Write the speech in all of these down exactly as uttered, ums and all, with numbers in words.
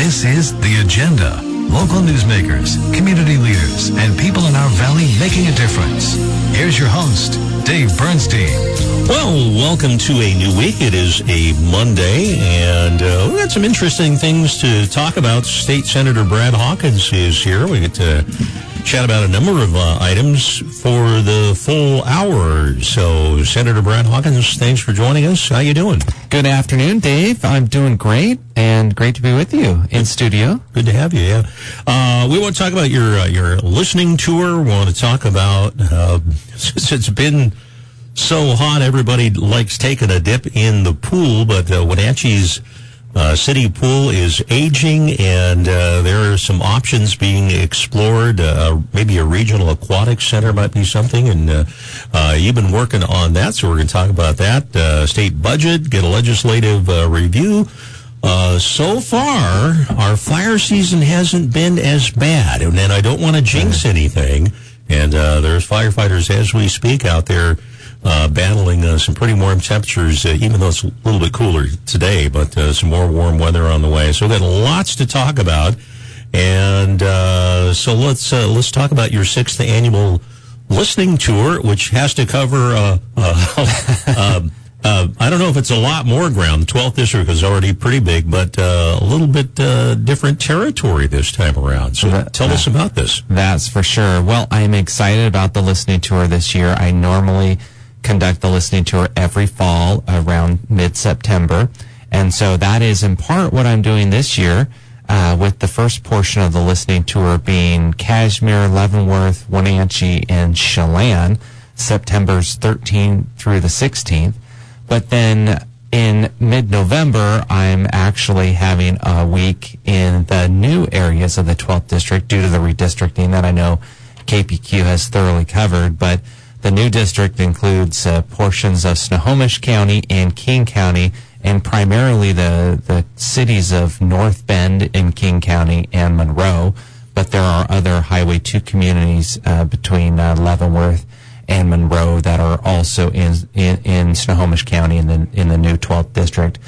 This is The Agenda. Local newsmakers, community leaders, and people in our valley making a difference. Here's your host, Dave Bernstein. Well, welcome to a new week. It is a Monday, and uh, we've got some interesting things to talk about. State Senator Brad Hawkins is here. We get to chat about a number of uh, items for the full hour. So, Senator Brad Hawkins, thanks for joining us. How you doing? Good afternoon, Dave. I'm doing great, and great to be with you in studio. Good to have you, yeah. Uh, we want to talk about your uh, your listening tour. We want to talk about, uh, since it's been so hot, everybody likes taking a dip in the pool, but uh, Wenatchee's uh, city pool is aging, and uh, there are some options being explored. Uh, maybe a regional aquatic center might be something, and uh, uh, you've been working on that, so we're going to talk about that. Uh, state budget, get a legislative uh, review. Uh, so far, our fire season hasn't been as bad, and then I don't want to jinx anything, and uh, there's firefighters as we speak out there Uh, battling uh, some pretty warm temperatures, uh, even though it's a little bit cooler today, but uh, some more warm weather on the way. So we've got lots to talk about, and uh, so let's uh, let's talk about your sixth annual listening tour, which has to cover. Uh, uh, uh, uh, I don't know if it's a lot more ground. The twelfth district is already pretty big, but uh, a little bit uh, different territory this time around. So that, tell that, us about this. That's for sure. Well, I'm excited about the listening tour this year. I normally conduct the listening tour every fall around mid-September. And so that is in part what I'm doing this year, uh, with the first portion of the listening tour being Cashmere, Leavenworth, Wenatchee, and Chelan, September's thirteenth through the sixteenth. But then in mid-November, I'm actually having a week in the new areas of the twelfth district due to the redistricting that I know K P Q has thoroughly covered. But the new district includes uh, portions of Snohomish County and King County, and primarily the, the cities of North Bend in King County and Monroe. But there are other Highway two communities uh, between uh, Leavenworth and Monroe that are also in in, in Snohomish County in the in the new twelfth district.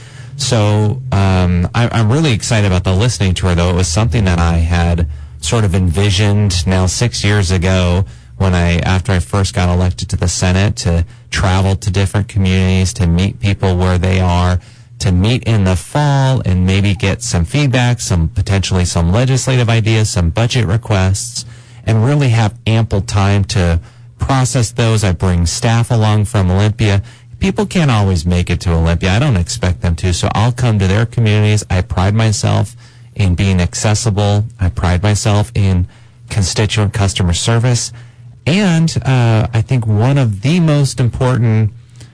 So um, I, I'm really excited about the listening tour, though. It was something that I had sort of envisioned now six years ago, when I, after I first got elected to the Senate, to travel to different communities, to meet people where they are, to meet in the fall and maybe get some feedback, some potentially some legislative ideas, some budget requests, and really have ample time to process those. I bring staff along from Olympia. People can't always make it to Olympia. I don't expect them to, so I'll come to their communities. I pride myself in being accessible. I pride myself in constituent customer service. And uh, I think one of the most important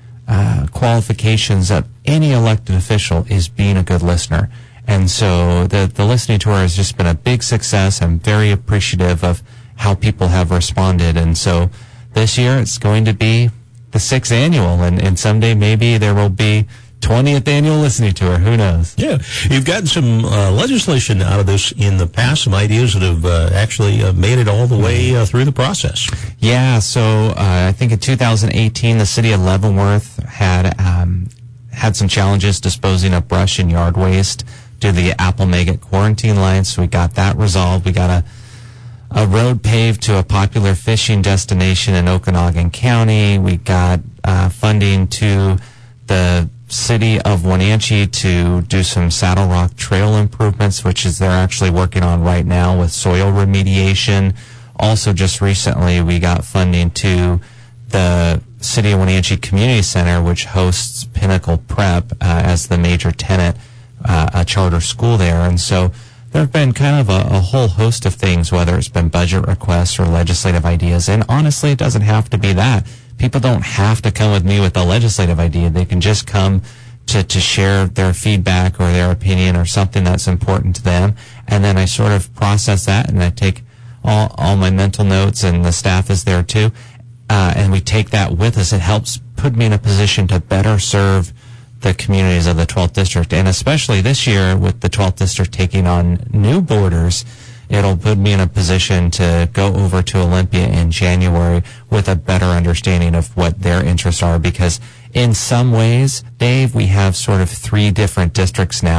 uh, qualifications of any elected official is being a good listener. And so the, the listening tour has just been a big success. I'm very appreciative of how people have responded. And so this year it's going to be the sixth annual, and, and someday maybe there will be twentieth annual listening tour. Who knows? Yeah. You've gotten some uh, legislation out of this in the past, some ideas that have uh, actually uh, made it all the way uh, through the process. Yeah. So uh, I think in two thousand eighteen, the city of Leavenworth had um, had some challenges disposing of brush and yard waste due to the Apple Maggot quarantine lines. So we got that resolved. We got a a road paved to a popular fishing destination in Okanogan County. We got uh, funding to the city of Wenatchee to do some Saddle Rock Trail improvements, which is they're actually working on right now with soil remediation. Also, just recently, we got funding to the City of Wenatchee Community Center, which hosts Pinnacle Prep uh, as the major tenant, uh, a charter school there. And so there have been kind of a, a whole host of things, whether it's been budget requests or legislative ideas. And honestly, it doesn't have to be that. People don't have to come with me with a legislative idea. They can just come to, to share their feedback or their opinion or something that's important to them. And then I sort of process that, and I take all, all my mental notes, and the staff is there too. Uh, and we take that with us. It helps put me in a position to better serve the communities of the twelfth district. And especially this year with the twelfth district taking on new borders, it'll put me in a position to go over to Olympia in January with a better understanding of what their interests are. Because in some ways, Dave, we have sort of three different districts now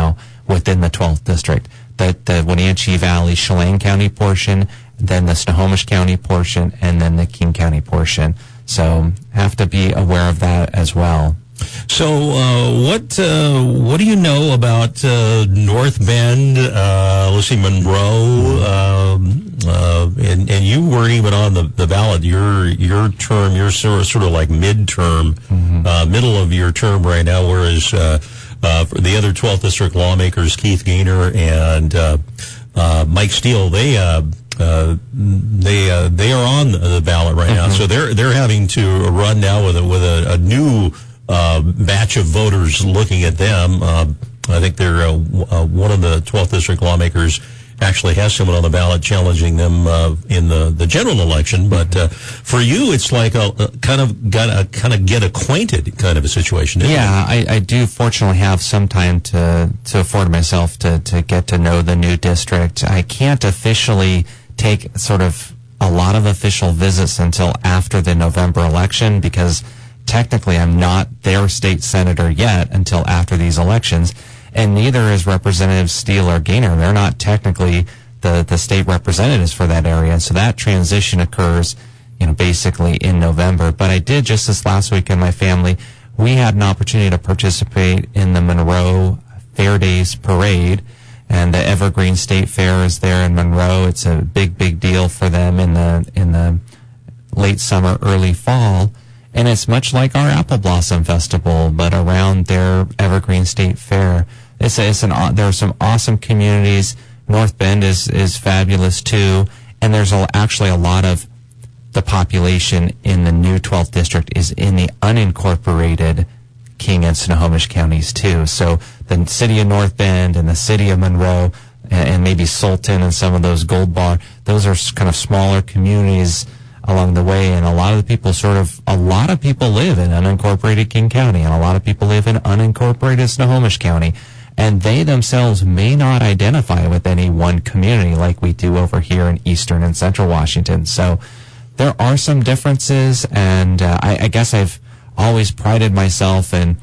within the twelfth district. The, the Wenatchee Valley, Chelan County portion, then the Snohomish County portion, and then the King County portion. So have to be aware of that as well. So, uh, what uh, what do you know about uh, North Bend, uh, Lucy Monroe, um, uh, and and you weren't even on the, the ballot. Your your term, you're sort of, sort of like midterm, mm-hmm. uh, middle of your term right now. Whereas uh, uh, for the other twelfth district lawmakers, Keith Gaynor and uh, uh, Mike Steele, they uh, uh, they uh, they are on the ballot right mm-hmm. now. So they're they're having to run now with a with a, a new. Uh, batch of voters looking at them. Uh, I think they're uh, w- uh, one of the twelfth district lawmakers actually has someone on the ballot challenging them uh, in the, the general election. But uh, for you, it's like a, a kind of got a kind of get acquainted kind of a situation. Isn't yeah, it? I, I do fortunately have some time to to afford myself to to get to know the new district. I can't officially take sort of a lot of official visits until after the November election because technically I'm not their state senator yet until after these elections, and neither is Representative Steele or Gaynor. They're not technically the, the state representatives for that area, so that transition occurs, you know, basically in November. But I did just this last week in my family, we had an opportunity to participate in the Monroe Fair Days Parade, and the Evergreen State Fair is there in Monroe. It's a big, big deal for them in the in the late summer, early fall. And it's much like our Apple Blossom Festival, but around their Evergreen State Fair. It's, a, it's an, there are some awesome communities. North Bend is, is fabulous too. And there's a, actually a lot of the population in the new twelfth district is in the unincorporated King and Snohomish counties too. So the city of North Bend and the city of Monroe and, and maybe Sultan and some of those Gold Bar, those are kind of smaller communities along the way, and a lot of the people sort of, a lot of people live in unincorporated King County, and a lot of people live in unincorporated Snohomish County, and they themselves may not identify with any one community like we do over here in eastern and central Washington. So there are some differences, and uh, I, I guess I've always prided myself in,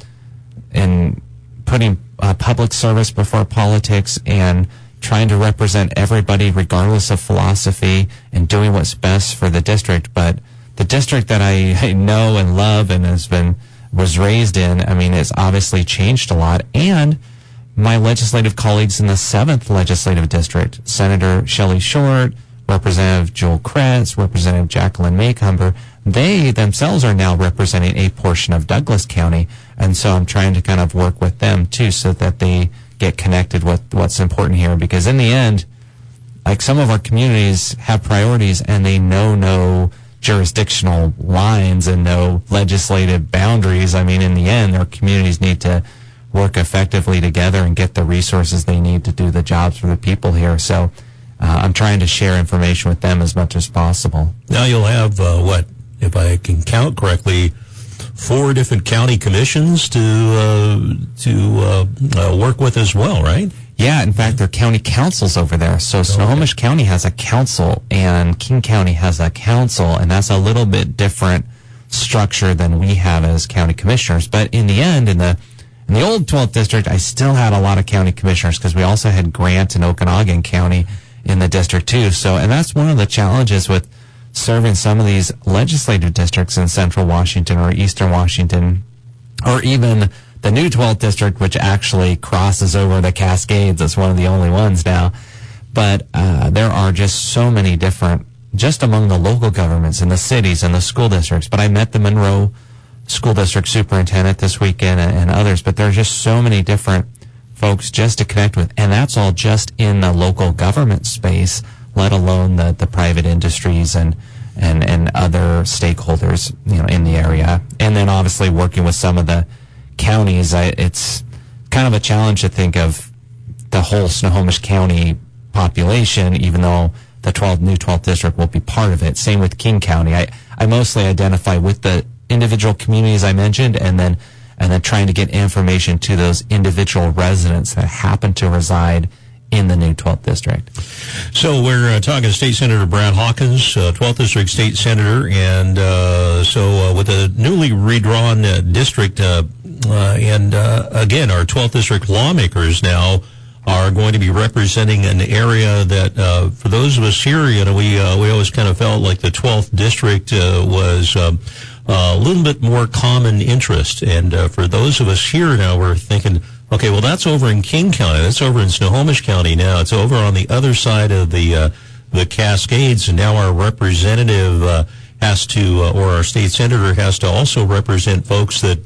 in putting uh, public service before politics and trying to represent everybody regardless of philosophy and doing what's best for the district. But the district that I, I know and love and has been, was raised in, I mean, it's obviously changed a lot. And my legislative colleagues in the seventh legislative district, Senator Shelley Short, Representative Joel Kretz, Representative Jacqueline Maycumber, they themselves are now representing a portion of Douglas County. And so I'm trying to kind of work with them too so that they get connected with what's important here, because in the end, like some of our communities have priorities and they know no jurisdictional lines and no legislative boundaries. I mean, in the end, our communities need to work effectively together and get the resources they need to do the jobs for the people here. So uh, I'm trying to share information with them as much as possible. Now you'll have, uh, what, if I can count correctly, four different county commissions to uh, to uh, uh, work with as well, right? Yeah, in fact, there are county councils over there. So Snohomish okay. County has a council, and King County has a council, and that's a little bit different structure than we have as county commissioners. But in the end, in the in the old twelfth district, I still had a lot of county commissioners because we also had Grant and Okanagan County in the district too. So, and that's one of the challenges with serving some of these legislative districts in central Washington or eastern Washington, or even the new twelfth district, which actually crosses over the Cascades. It's one of the only ones now. But uh, there are just so many different, just among the local governments and the cities and the school districts. But I met the Monroe School District Superintendent this weekend and, and others. But there are just so many different folks just to connect with. And that's all just in the local government space, let alone the, the private industries and, and, and other stakeholders, you know, in the area. And then obviously working with some of the counties. I, it's kind of a challenge to think of the whole Snohomish County population, even though the twelfth, new twelfth district will be part of it. Same with King County. I, I mostly identify with the individual communities I mentioned, and then and then trying to get information to those individual residents that happen to reside in the new twelfth district. So we're uh, talking to State Senator Brad Hawkins, uh, twelfth District State Senator, and uh, so uh, with a newly redrawn uh, district, uh, uh, and uh, again, our twelfth District lawmakers now are going to be representing an area that, uh, for those of us here, you know, we uh, we always kind of felt like the twelfth district uh, was um, uh, a little bit more common interest. And uh, for those of us here now, we're thinking, okay, well, that's over in King County. That's over in Snohomish County now. It's over on the other side of the uh, the Cascades, and now our representative uh, has to, uh, or our state senator has to also represent folks that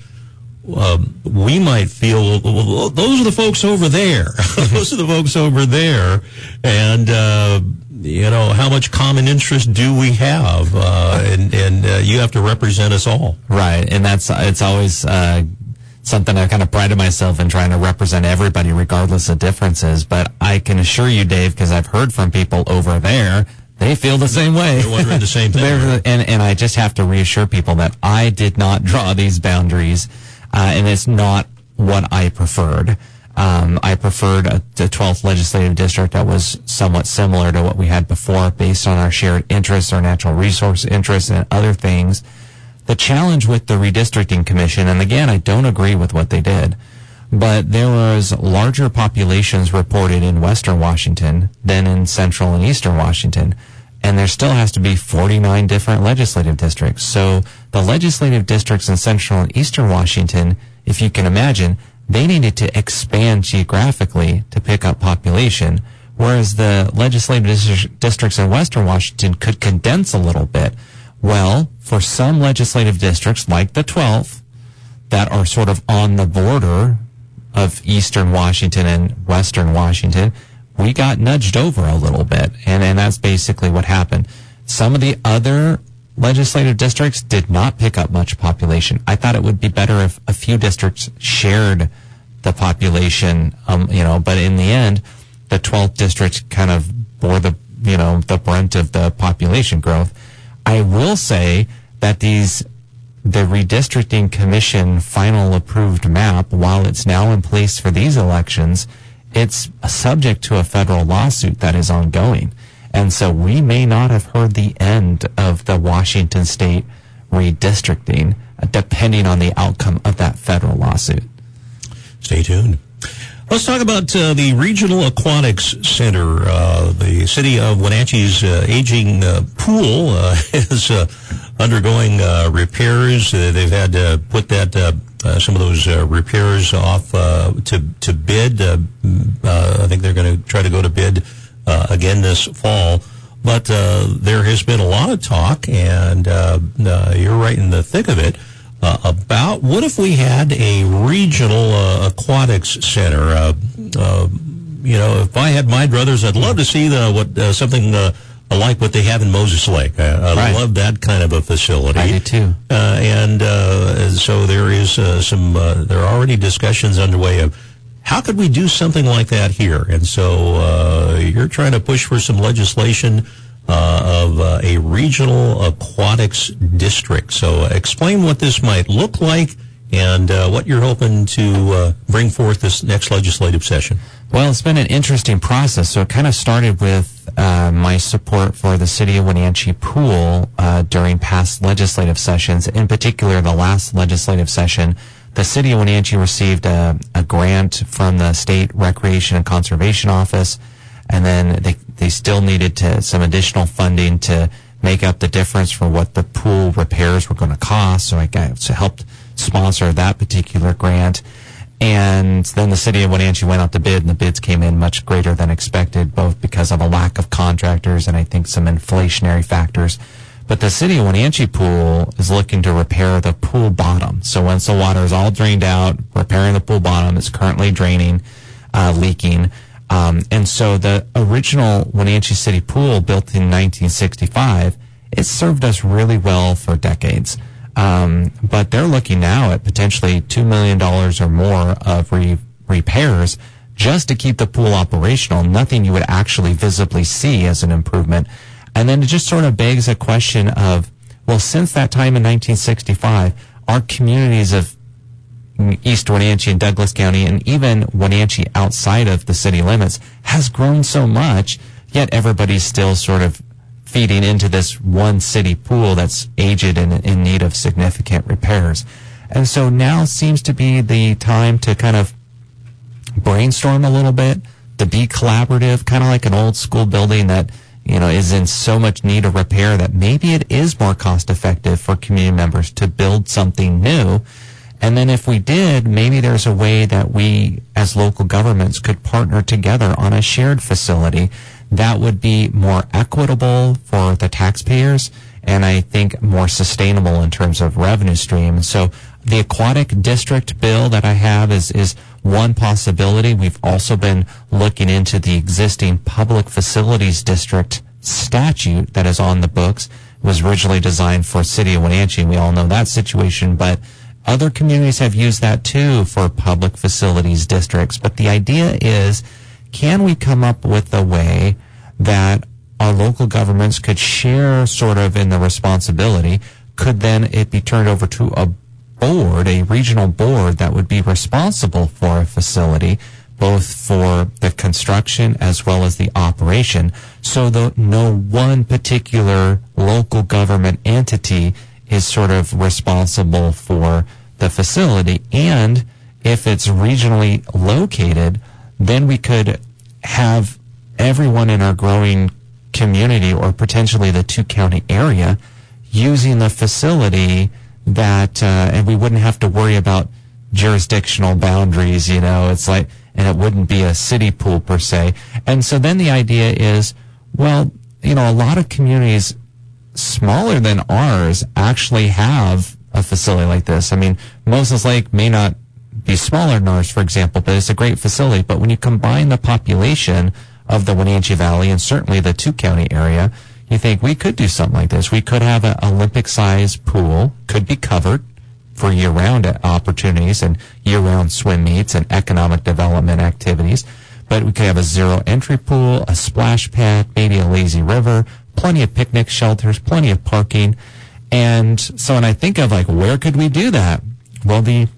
Um, we might feel, well, those are the folks over there. Those are the folks over there. And, uh, you know, how much common interest do we have? Uh, and, and, uh, you have to represent us all. Right. And that's, it's always, uh, something I kind of prided myself in trying to represent everybody regardless of differences. But I can assure you, Dave, because I've heard from people over there, they feel the same way. They're wondering the same thing. Right? and, and I just have to reassure people that I did not draw these boundaries. Uh, and it's not what I preferred. Um, I preferred a, a twelfth legislative district that was somewhat similar to what we had before based on our shared interests, our natural resource interests, and other things. The challenge with the redistricting commission, and again, I don't agree with what they did, but there was larger populations reported in western Washington than in central and eastern Washington. And there still has to be forty-nine different legislative districts. So the legislative districts in central and eastern Washington, if you can imagine, they needed to expand geographically to pick up population, whereas the legislative dis- districts in western Washington could condense a little bit. Well, for some legislative districts, like the twelfth, that are sort of on the border of eastern Washington and western Washington, we got nudged over a little bit, and, and that's basically what happened. Some of the other legislative districts did not pick up much population. I thought it would be better if a few districts shared the population, um, you know, but in the end, the twelfth district kind of bore the, you know, the brunt of the population growth. I will say that these, the redistricting commission final approved map, while it's now in place for these elections, it's subject to a federal lawsuit that is ongoing. And so we may not have heard the end of the Washington state redistricting, uh, depending on the outcome of that federal lawsuit. Stay tuned. Let's talk about uh, the Regional Aquatics Center. Uh, the city of Wenatchee's uh, aging uh, pool uh, is uh, undergoing uh, repairs. Uh, they've had to put that uh, uh, some of those uh, repairs off uh, to to bid. Uh, uh, I think they're going to try to go to bid uh, again this fall. But uh, there has been a lot of talk, and uh, uh, you're right in the thick of it. Uh, about what if we had a regional uh, aquatics center? Uh, uh, you know, if I had my druthers, I'd love to see the what uh, something uh, like what they have in Moses Lake. I, I right. love that kind of a facility. I do too. Uh, and, uh, and so there is uh, some. Uh, there are already discussions underway of how could we do something like that here. And so uh, you're trying to push for some legislation Uh, of uh, a regional aquatics district. So uh, explain what this might look like and uh, what you're hoping to uh, bring forth this next legislative session. Well, it's been an interesting process. So it kind of started with uh, my support for the City of Wenatchee pool uh, during past legislative sessions. In particular, the last legislative session, the City of Wenatchee received a, a grant from the State Recreation and Conservation Office, and then they they still needed to some additional funding to make up the difference for what the pool repairs were going to cost. So I got so helped sponsor that particular grant. And then the City of Wenatchee went out to bid, and the bids came in much greater than expected, both because of a lack of contractors and I think some inflationary factors. But the City of Wenatchee pool is looking to repair the pool bottom. So once the water is all drained out, repairing the pool bottom, it's currently draining, uh, leaking. Um, and so the original Wenatchee City pool, built in nineteen sixty-five, it served us really well for decades. Um, but they're looking now at potentially two million dollars or more of re- repairs just to keep the pool operational. Nothing you would actually visibly see as an improvement. And then it just sort of begs a question of, well, since that time in nineteen sixty-five, our communities of East Wenatchee and Douglas County, and even Wenatchee outside of the city limits, has grown so much, yet everybody's still sort of feeding into this one city pool that's aged and in need of significant repairs. And so now seems to be the time to kind of brainstorm a little bit, to be collaborative, kind of like an old school building that, you know, is in so much need of repair that maybe it is more cost effective for community members to build something new. And then if we did, maybe there's a way that we as local governments could partner together on a shared facility that would be more equitable for the taxpayers and I think more sustainable in terms of revenue stream. So the aquatic district bill that I have is, is one possibility. We've also been looking into the existing public facilities district statute that is on the books. It was originally designed for City of Wenatchee. We all know that situation, but other communities have used that too for public facilities districts. But the idea is, can we come up with a way that our local governments could share sort of in the responsibility? Could then it be turned over to a board, a regional board that would be responsible for a facility, both for the construction as well as the operation, so that no one particular local government entity is sort of responsible for the facility? And if it's regionally located, then we could have everyone in our growing community or potentially the two county area using the facility that, uh, and we wouldn't have to worry about jurisdictional boundaries, you know, it's like, and it wouldn't be a city pool per se. And so then the idea is, well, you know, a lot of communities smaller than ours actually have a facility like this. I mean, Moses Lake may not be smaller than ours, for example, but it's a great facility. But when you combine the population of the Wenatchee Valley and certainly the two county area, you think we could do something like this. We could have an Olympic-sized pool, could be covered for year-round opportunities and year-round swim meets and economic development activities. But we could have a zero-entry pool, a splash pad, maybe a lazy river, plenty of picnic shelters, plenty of parking. And so when I think of, like, where could we do that? Well, the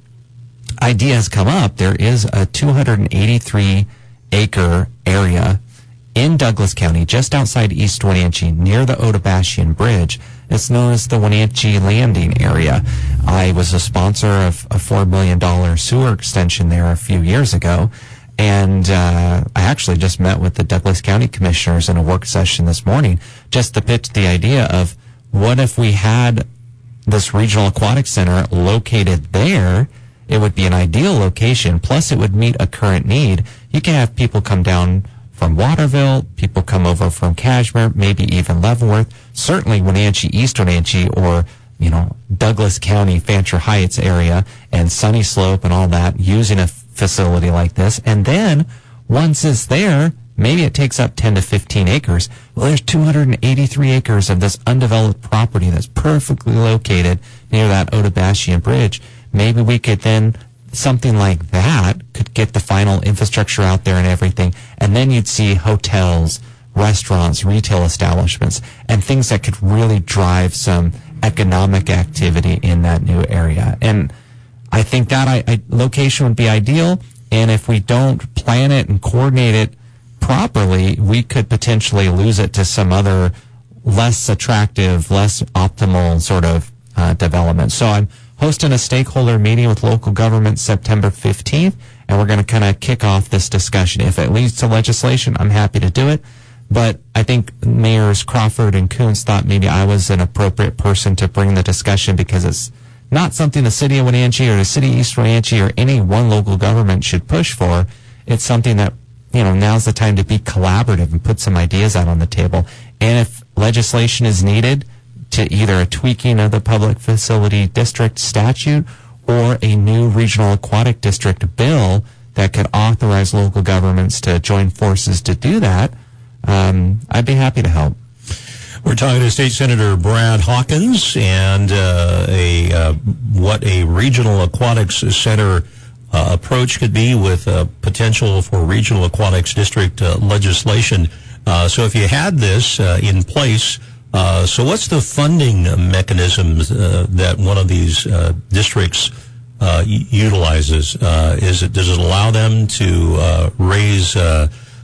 idea has come up. There is a two hundred eighty-three acre area in Douglas County, just outside East Wenatchee, near the Odebashian Bridge. It's known as the Wenatchee Landing area. I was a sponsor of a four million dollars sewer extension there a few years ago, and uh, I actually just met with the Douglas County commissioners in a work session this morning just to pitch the idea of what if we had this regional aquatic center located there. It would be an ideal location, plus it would meet a current need. You can have people come down from Waterville, people come over from Cashmere, maybe even Leavenworth, certainly Wenatchee, East Wenatchee, or, you know, Douglas County, Fancher Heights area, and Sunny Slope and all that, using a facility like this. And then, once it's there, maybe it takes up ten to fifteen acres. Well, there's two hundred eighty-three acres of this undeveloped property that's perfectly located near that Odebashian Bridge. Maybe we could then, something like that could get the final infrastructure out there and everything, and then you'd see hotels, restaurants, retail establishments, and things that could really drive some economic activity in that new area. And I think that I, I, location would be ideal, and if we don't plan it and coordinate it properly, we could potentially lose it to some other less attractive, less optimal sort of uh, development. So I'm hosting a stakeholder meeting with local government September fifteenth, and we're going to kind of kick off this discussion. If it leads to legislation, I'm happy to do it. But I think Mayors Crawford and Coons thought maybe I was an appropriate person to bring the discussion because it's not something the City of Wenatchee or the City of East Wenatchee or any one local government should push for. It's something that, you know, now's the time to be collaborative and put some ideas out on the table. And if legislation is needed to either a tweaking of the public facility district statute or a new regional aquatic district bill that could authorize local governments to join forces to do that, um, I'd be happy to help. We're talking to State Senator Brad Hawkins and uh, a uh, what a regional aquatics center uh, approach could be with uh, potential for regional aquatics district uh, legislation. Uh, so if you had this uh, in place, Uh, so what's the funding mechanisms uh, that one of these uh, districts uh, y- utilizes? Uh, is it does it allow them to uh, raise uh,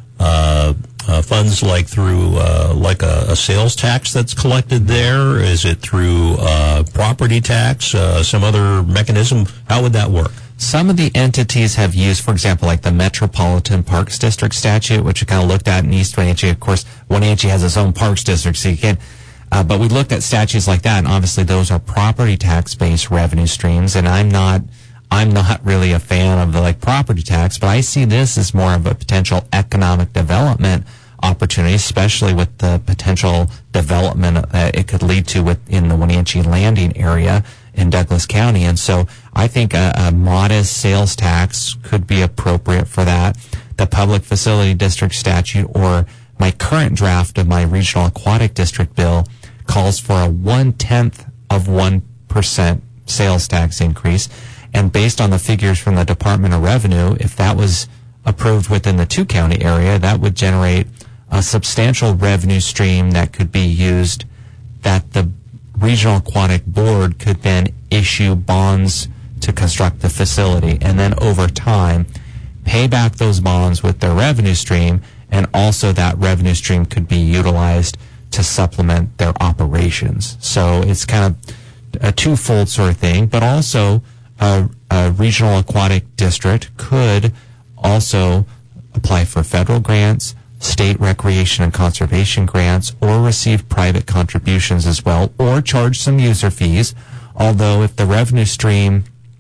uh, uh, funds like through uh, like a, a sales tax that's collected there? Is it through uh, property tax? Uh, some other mechanism? How would that work? some of the entities have used, for example, like the Metropolitan Parks District statute, which we kind of looked at in East Wenatchee. Of course, Wenatchee has its own parks district, so you can't, uh, but we looked at statutes like that, and obviously those are property tax-based revenue streams, and I'm not, I'm not really a fan of the, like, property tax, but I see this as more of a potential economic development opportunity, especially with the potential development that it could lead to within the Wenatchee Landing area in Douglas County. And so I think a, a modest sales tax could be appropriate for that. The Public Facility District statute, or my current draft of my Regional Aquatic District bill, calls for a one-tenth of one percent sales tax increase. And based on the figures from the Department of Revenue, if that was approved within the two-county area, that would generate a substantial revenue stream that could be used, that the Regional Aquatic Board could then issue bonds to construct the facility, and then over time pay back those bonds with their revenue stream, and also that revenue stream could be utilized to supplement their operations. So it's kind of a twofold sort of thing, but also a, a Regional Aquatic District could also apply for federal grants, state recreation and conservation grants, or receive private contributions as well, or charge some user fees. Although if the revenue stream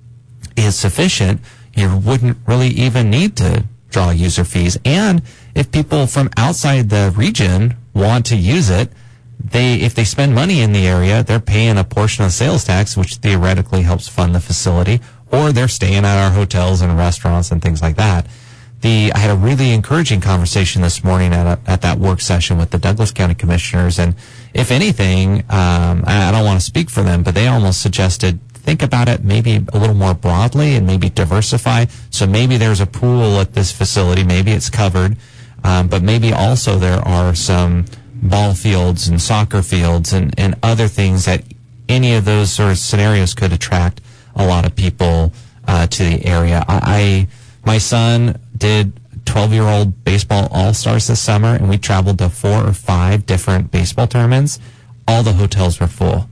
is sufficient, you wouldn't really even need to draw user fees. And if people from outside the region want to use it, they, if they spend money in the area, they're paying a portion of sales tax, which theoretically helps fund the facility, or they're staying at our hotels and restaurants and things like that. The, I had a really encouraging conversation this morning at a, at that work session with the Douglas County Commissioners, and if anything, um, I, I don't want to speak for them, but they almost suggested think about it maybe a little more broadly and maybe diversify. So maybe there's a pool at this facility, maybe it's covered, um, but maybe also there are some ball fields and soccer fields and, and other things that any of those sort of scenarios could attract a lot of people uh, to the area. I, I my son did twelve-year-old baseball all-stars this summer, and we traveled to four or five different baseball tournaments. All the hotels were full.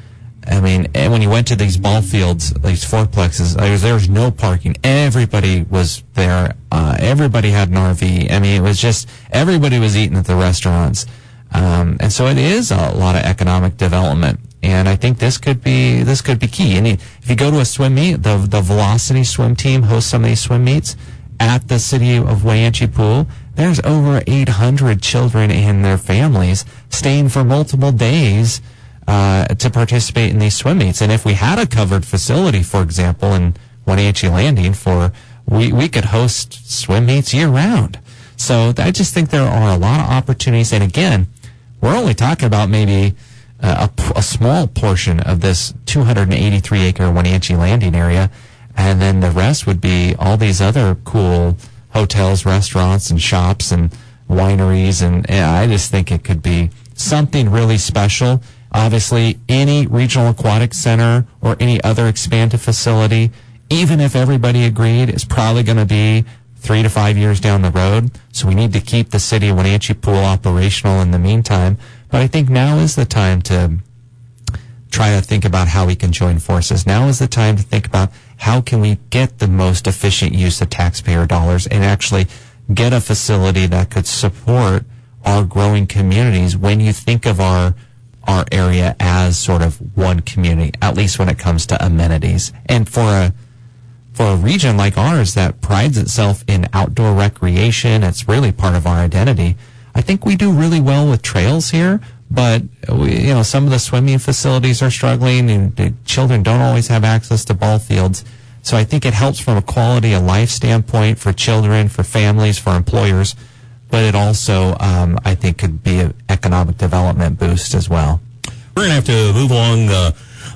I mean, and when you went to these ball fields, these fourplexes, there was, there was no parking. Everybody was there. Uh, everybody had an R V. I mean, it was just, everybody was eating at the restaurants. Um, and so it is a lot of economic development. And I think this could be, this could be key. And if you go to a swim meet, the, the Velocity swim team hosts some of these swim meets at the City of Wenatchee Pool. There's over eight hundred children and their families staying for multiple days uh, to participate in these swim meets. And if we had a covered facility, for example, in Wenatchee Landing, for we, we could host swim meets year round. So I just think there are a lot of opportunities. And again, we're only talking about maybe uh, a, a small portion of this two hundred eighty-three acre Wenatchee Landing area. And then the rest would be all these other cool hotels, restaurants, and shops and wineries. And, and I just think it could be something really special. Obviously, any regional aquatic center or any other expanded facility, even if everybody agreed, is probably going to be three to five years down the road. So we need to keep the City of Wenatchee Pool operational in the meantime. But I think now is the time to try to think about how we can join forces. Now is the time to think about how can we get the most efficient use of taxpayer dollars and actually get a facility that could support our growing communities when you think of our our area as sort of one community, at least when it comes to amenities. And for a for a region like ours that prides itself in outdoor recreation, it's really part of our identity. I think we do really well with trails here, but we, you know, some of the swimming facilities are struggling, and the children don't always have access to ball fields. So I think it helps from a quality of life standpoint for children, for families, for employers, but it also, um, I think, could be an economic development boost as well. We're going to have to move along uh,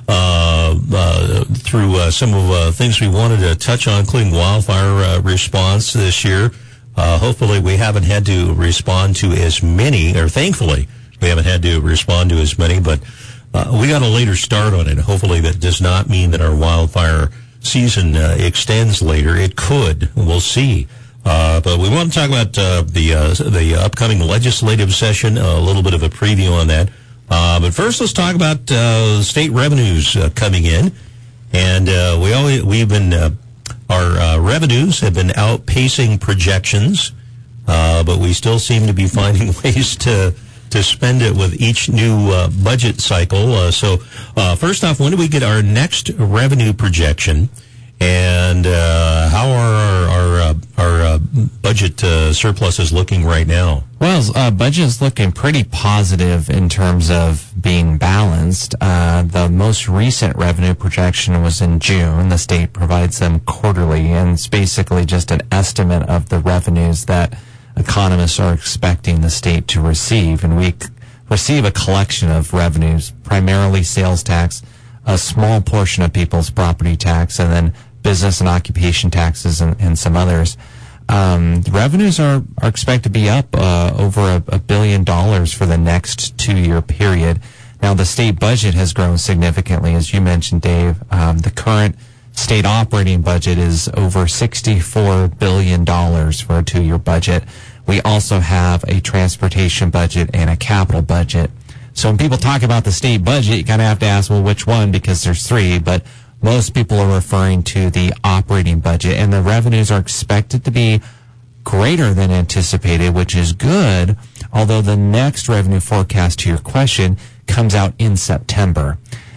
uh, uh, through uh, some of uh, things we wanted to touch on, including wildfire uh, response this year. Uh, hopefully we haven't had to respond to as many, or thankfully we haven't had to respond to as many, but uh, we got a later start on it. Hopefully that does not mean that our wildfire season uh, extends later. It could. We'll see. Uh, but we want to talk about uh, the uh, the upcoming legislative session, a little bit of a preview on that. Uh, but first, let's talk about uh, state revenues uh, coming in. And uh, we always, we've been uh, our uh, revenues have been outpacing projections, uh, but we still seem to be finding ways to to spend it with each new uh, budget cycle. Uh, so, uh, first off, when do we get our next revenue projection? And uh, how are our our, uh, our uh, budget uh, surpluses looking right now? Well, uh, budget is looking pretty positive in terms of being balanced. Uh, the most recent revenue projection was in June. The state provides them quarterly, and it's basically just an estimate of the revenues that economists are expecting the state to receive. And we c- receive a collection of revenues, primarily sales tax, a small portion of people's property tax, and then business and occupation taxes and, and some others. Um, the revenues are, are expected to be up uh, over a, a billion dollars for the next two-year period. Now, the state budget has grown significantly, as you mentioned, Dave. Um, the current state operating budget is over sixty-four billion dollars for a two-year budget. We also have a transportation budget and a capital budget. So when people talk about the state budget, you kind of have to ask, well, which one? Because there's three, but most people are referring to the operating budget, and the revenues are expected to be greater than anticipated, which is good, although the next revenue forecast to your question comes out in September.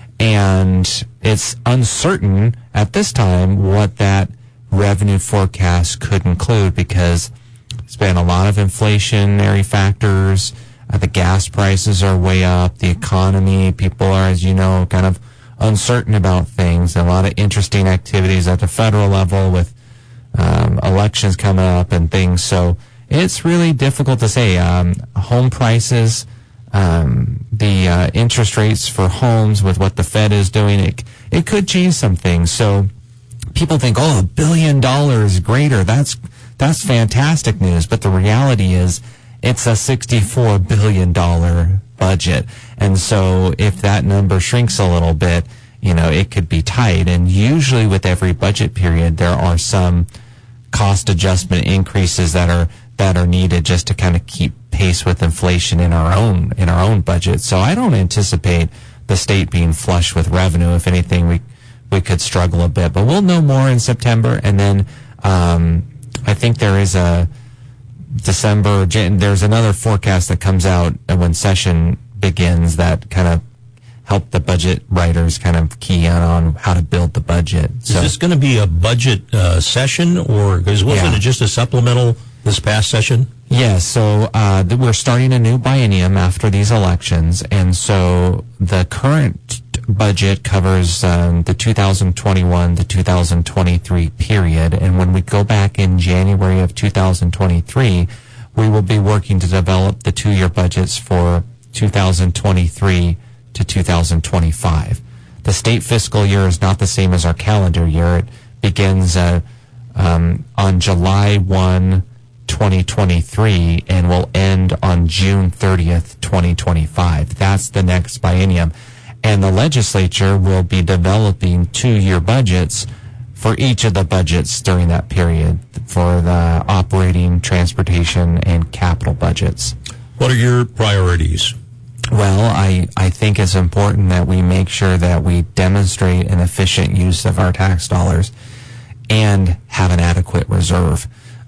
And it's uncertain at this time what that revenue forecast could include, because there's been a lot of inflationary factors. Uh, the gas prices are way up. The economy, people are, as you know, kind of uncertain about things. A lot of interesting activities at the federal level with um, elections coming up and things. So it's really difficult to say. Um, home prices, um, the uh, interest rates for homes with what the Fed is doing, it, it could change some things. So people think, oh, a billion dollars greater. That's, that's fantastic news. But the reality is it's a sixty-four billion dollars budget. And so if that number shrinks a little bit, you know, it could be tight. And usually with every budget period, there are some cost adjustment increases that are that are needed just to kind of keep pace with inflation in our own in our own budget. So I don't anticipate the state being flush with revenue. If anything, we we could struggle a bit. But we'll know more in September. And then um, I think there is a December, there's another forecast that comes out when session begins that kind of help the budget writers kind of key in on how to build the budget. So, is this going to be a budget uh, session, or because wasn't yeah. it just a supplemental this past session? Yeah, so uh, th- we're starting a new biennium after these elections, and so the current budget covers um, the two thousand twenty-one to two thousand twenty-three period, and when we go back in January of two thousand twenty-three, we will be working to develop the two-year budgets for two thousand twenty-three to two thousand twenty-five. The state fiscal year is not the same as our calendar year. It begins uh, um, on July first, twenty twenty-three, and will end on June thirtieth, twenty twenty-five. That's the next biennium. And the legislature will be developing two-year budgets for each of the budgets during that period for the operating, transportation, and capital budgets. What are your priorities? Well, I, I think it's important that we make sure that we demonstrate an efficient use of our tax dollars and have an adequate reserve.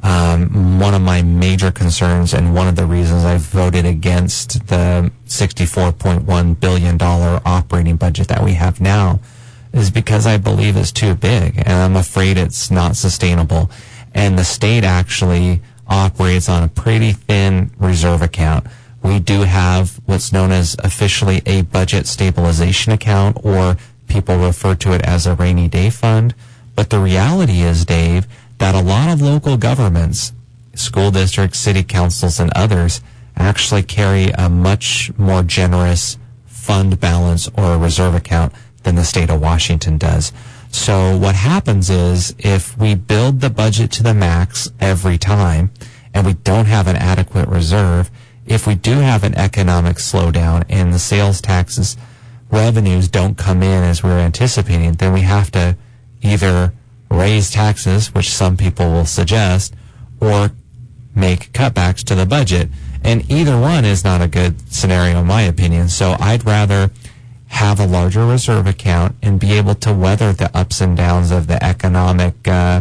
Um, one of my major concerns, and one of the reasons I voted against the sixty-four point one billion dollars operating budget that we have now, is because I believe it's too big, and I'm afraid it's not sustainable. And the state actually operates on a pretty thin reserve account. We do have what's known as officially a budget stabilization account, or people refer to it as a rainy day fund. But the reality is, Dave, that a lot of local governments, school districts, city councils, and others actually carry a much more generous fund balance or a reserve account than the state of Washington does. So what happens is, if we build the budget to the max every time and we don't have an adequate reserve, if we do have an economic slowdown and the sales taxes revenues don't come in as we're anticipating, then we have to either raise taxes, which some people will suggest, or make cutbacks to the budget. And either one is not a good scenario, in my opinion. So I'd rather have a larger reserve account and be able to weather the ups and downs of the economic uh,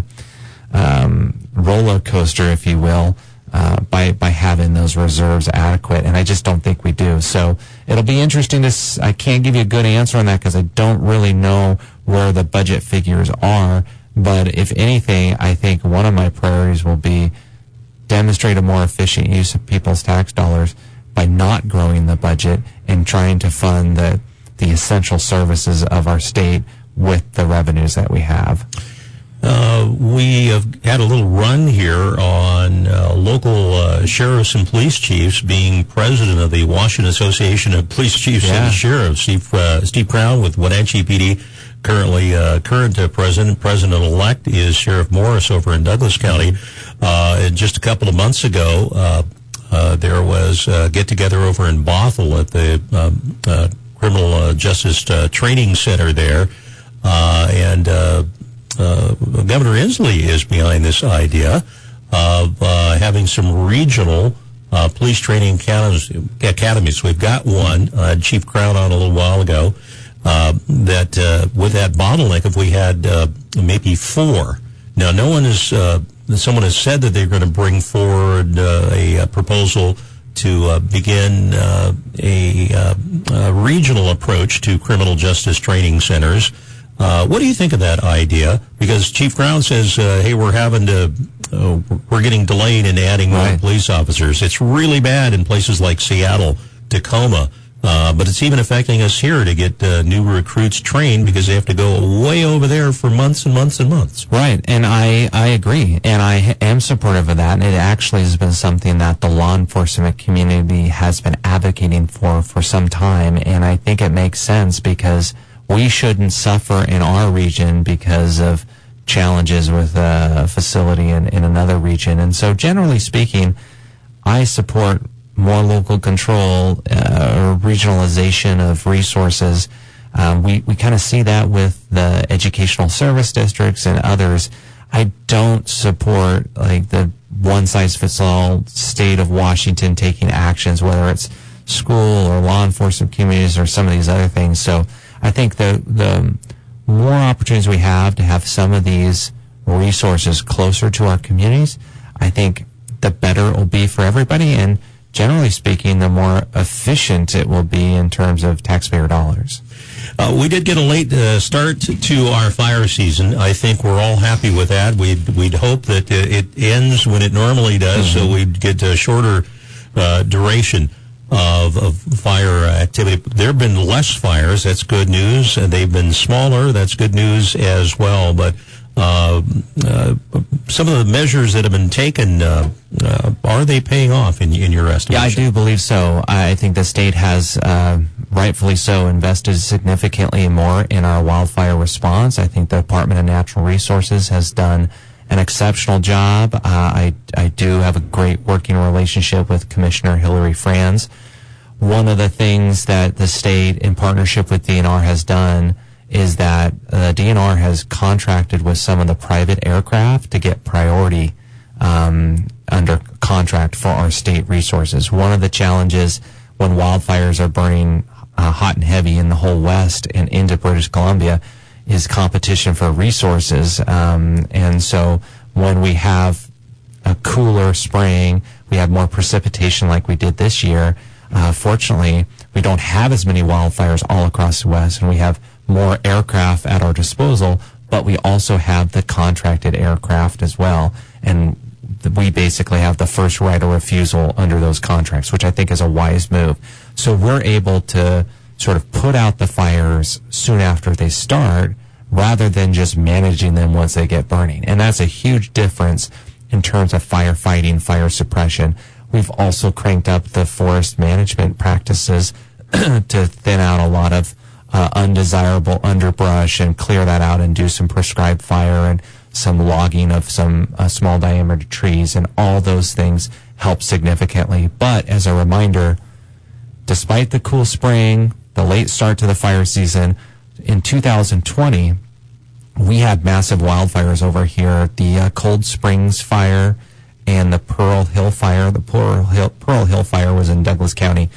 um, roller coaster, if you will, uh, by by having those reserves adequate. And I just don't think we do. So it'll be interesting to. S- I can't give you a good answer on that because I don't really know where the budget figures are. But if anything, I think one of my priorities will be demonstrate a more efficient use of people's tax dollars by not growing the budget and trying to fund the the essential services of our state with the revenues that we have. Uh, we have had a little run here on uh, local uh, sheriffs and police chiefs being president of the Washington Association of Police Chiefs Yeah. and Sheriffs. Steve, uh, Steve Crown with Wenatchee P D, currently uh, current uh, president. President-elect is Sheriff Morris over in Douglas County. Uh, and just a couple of months ago, uh, uh, there was a get-together over in Bothell at the um, uh, Criminal uh, Justice uh, Training Center there. Uh, and uh, uh, Governor Inslee is behind this idea of uh, having some regional uh, police training academies. academies. We've got one, uh, Chief Crown on a little while ago, uh, that uh, with that bottleneck, if we had uh, maybe four. Now, no one is, uh, someone has said that they're going to bring forward uh, a, a proposal to uh, begin uh, a, uh, a regional approach to criminal justice training centers. Uh, what do you think of that idea? Because Chief Crown says, uh, hey, we're having to, uh, we're getting delayed in adding more Right. police officers. It's really bad in places like Seattle, Tacoma, uh, but it's even affecting us here to get uh, new recruits trained because they have to go way over there for months and months and months. Right, and I, I agree, and I h- am supportive of that, and it actually has been something that the law enforcement community has been advocating for for some time, and I think it makes sense because we shouldn't suffer in our region because of challenges with a facility in, in another region. And so generally speaking, I support more local control, uh, or regionalization of resources. Um, we, we kind of see that with the educational service districts and others. I don't support like the one-size-fits-all state of Washington taking actions, whether it's school or law enforcement communities or some of these other things. So I think the the more opportunities we have to have some of these resources closer to our communities, I think the better it will be for everybody, and generally speaking, the more efficient it will be in terms of taxpayer dollars. Uh, we did get a late uh, start to our fire season. I think we're all happy with that. We'd, we'd hope that uh, it ends when it normally does, mm-hmm. so we'd get a shorter uh, duration of, of fire activity. There have been less fires. That's good news. And they've been smaller. That's good news as well. But uh, uh, some of the measures that have been taken, uh, uh, are they paying off in, in your estimation? Yeah, I do believe so. I think the state has, uh, rightfully so, invested significantly more in our wildfire response. I think the Department of Natural Resources has done an exceptional job. Uh, I, I do have a great working relationship with Commissioner Hillary Franz. One of the things that the state, in partnership with D N R, has done is that uh, D N R has contracted with some of the private aircraft to get priority um, under contract for our state resources. One of the challenges when wildfires are burning uh, hot and heavy in the whole West and into British Columbia is competition for resources. Um, and so when we have a cooler spring, we have more precipitation like we did this year. Uh, fortunately, we don't have as many wildfires all across the West, and we have more aircraft at our disposal, but we also have the contracted aircraft as well. And th- we basically have the first right of refusal under those contracts, which I think is a wise move. So we're able to sort of put out the fires soon after they start rather than just managing them once they get burning. And that's a huge difference in terms of firefighting, fire suppression. We've also cranked up the forest management practices to thin out a lot of uh, undesirable underbrush and clear that out and do some prescribed fire and some logging of some uh, small diameter trees, and all those things help significantly. But as a reminder, despite the cool spring, the late start to the fire season, in two thousand twenty, we had massive wildfires over here. The uh, Cold Springs fire and the Pearl Hill fire. The Pearl Hill, Pearl Hill fire was in Douglas County.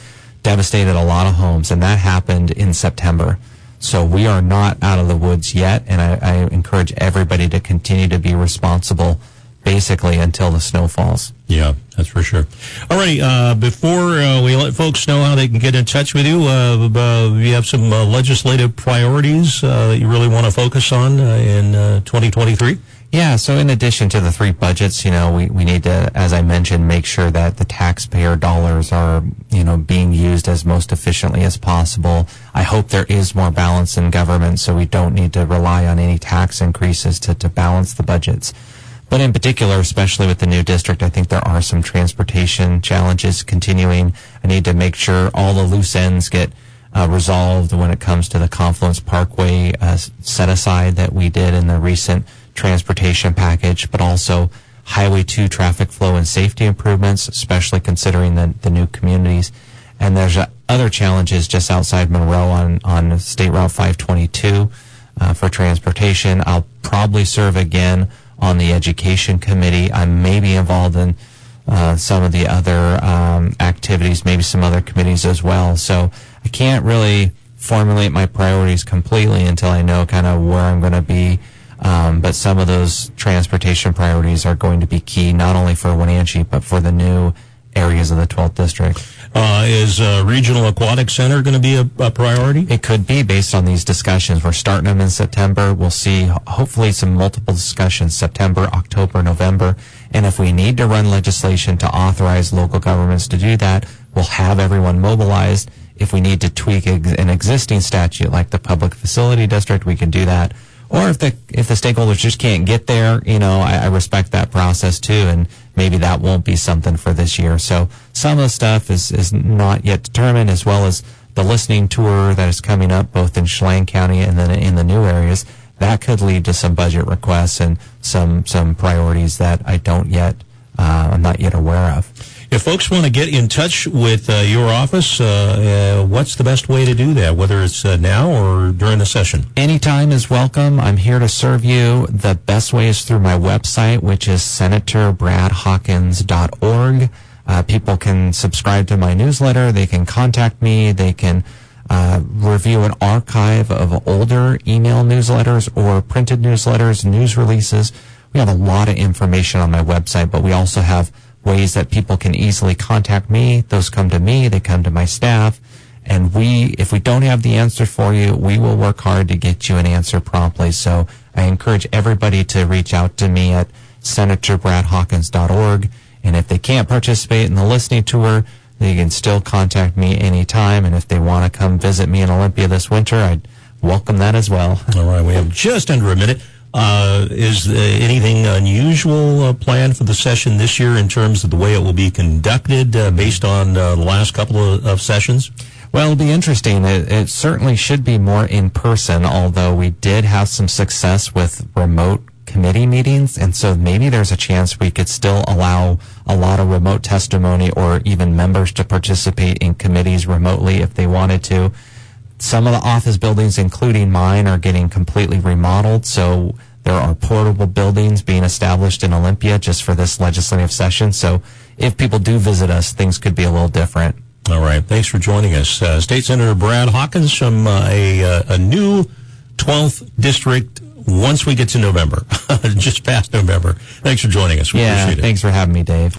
devastated a lot of homes, and that happened in September. So we are not out of the woods yet, and I, I encourage everybody to continue to be responsible basically until the snow falls. Yeah, that's for sure. All right, uh, before uh, we let folks know how they can get in touch with you, uh, uh, you have some uh, legislative priorities uh, that you really want to focus on uh, in uh, twenty twenty-three? Yeah, so in addition to the three budgets, you know, we, we need to, as I mentioned, make sure that the taxpayer dollars are, you know, being used as most efficiently as possible. I hope there is more balance in government so we don't need to rely on any tax increases to, to balance the budgets. But in particular, especially with the new district, I think there are some transportation challenges continuing. I need to make sure all the loose ends get uh, resolved when it comes to the Confluence Parkway uh, set aside that we did in the recent transportation package, but also Highway two traffic flow and safety improvements, especially considering the, the new communities. And there's uh, other challenges just outside Monroe on, on State Route five twenty-two uh, for transportation. I'll probably serve again on the Education Committee. I may be involved in uh, some of the other um, activities, maybe some other committees as well. So I can't really formulate my priorities completely until I know kind of where I'm going to be. Um, but some of those transportation priorities are going to be key, not only for Wenatchee, but for the new areas of the twelfth District. Uh, is uh, Regional Aquatic Center going to be a, a priority? It could be based on these discussions. We're starting them in September. We'll see hopefully some multiple discussions, September, October, November. And if we need to run legislation to authorize local governments to do that, we'll have everyone mobilized. If we need to tweak ex- an existing statute like the Public Facility District, we can do that. Or if the if the stakeholders just can't get there, you know, I, I respect that process too, and maybe that won't be something for this year. So some of the stuff is, is not yet determined, as well as the listening tour that is coming up both in Chelan County and then in the new areas. That could lead to some budget requests and some some priorities that I don't yet, uh, I'm not yet aware of. If folks want to get in touch with uh, your office, uh, uh, what's the best way to do that, whether it's uh, now or during the session? Anytime is welcome. I'm here to serve you. The best way is through my website, which is senator brad hawkins dot org. Uh, people can subscribe to my newsletter. They can contact me. They can uh, review an archive of older email newsletters or printed newsletters, news releases. We have a lot of information on my website, but we also have ways that people can easily contact me. Those come to me, they come to my staff, and we, if we don't have the answer for you, we will work hard to get you an answer promptly. So I encourage everybody to reach out to me at senator brad hawkins dot org, and if they can't participate in the listening tour, they can still contact me anytime, and if they want to come visit me in Olympia this winter, I'd welcome that as well. All right, we have just under a minute. Uh, is uh, anything unusual uh, planned for the session this year in terms of the way it will be conducted uh, based on uh, the last couple of, of sessions? Well, it'll be interesting. It, it certainly should be more in person, although we did have some success with remote committee meetings, and so maybe there's a chance we could still allow a lot of remote testimony or even members to participate in committees remotely if they wanted to. Some of the office buildings, including mine, are getting completely remodeled, so there are portable buildings being established in Olympia just for this legislative session. So if people do visit us, things could be a little different. All right. Thanks for joining us. Uh, State Senator Brad Hawkins from uh, a, uh, a new twelfth District once we get to November, just past November. Thanks for joining us. We yeah, appreciate it. Thanks for having me, Dave.